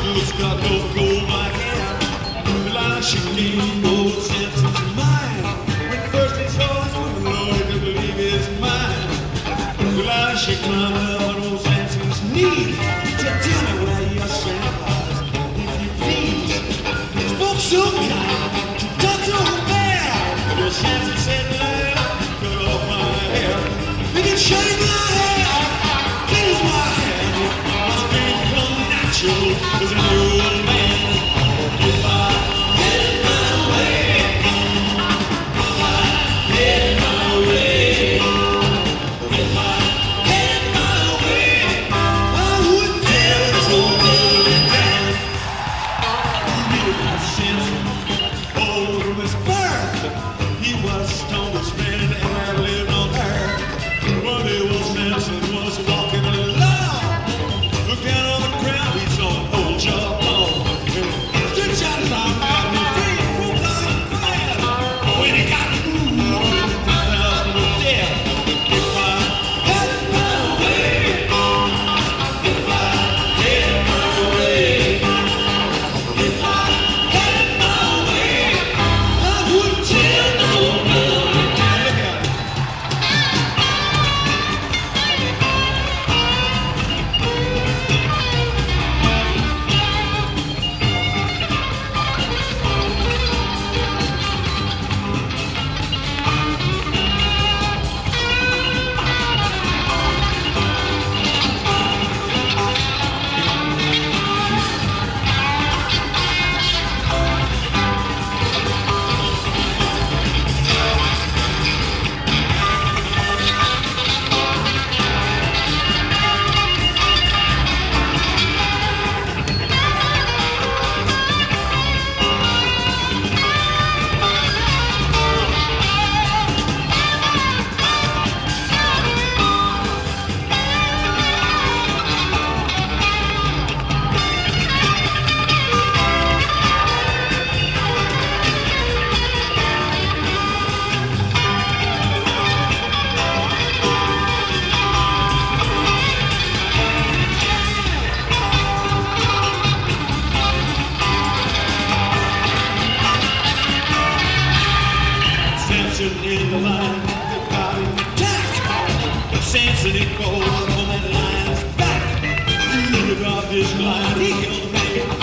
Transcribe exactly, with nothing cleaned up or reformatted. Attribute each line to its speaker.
Speaker 1: Who's got those gold black hair? Like she gained old sense of mind. When first he saw his woman, Lord, he could believe his mind. Like she climbed up on old Samson's knee to tell me where your strength was, if you please. Spoke so kind, talked so fair. Well, Samson said, "Lad, cut off my hair. You can shave my hair, clean my hair. My strength come natural as an old man. If I had my way, if I had my way, if I had my way, I would tear this old building down." He was Samson, old from his birth. He was the strongest man that ever lived on earth. One day old Samson was walking along. Looked down on the ground, he saw an old jawbone. Stretched out his arm, got me free, broke like fire. When he got moved, the thousand was dead. If I had my way, if I had my way, if I had my way, I would tear the whole building down. Look at it. Samson in the line, they got him attack. But Samson, he goes on that lion's back. He dropped his line, he held the man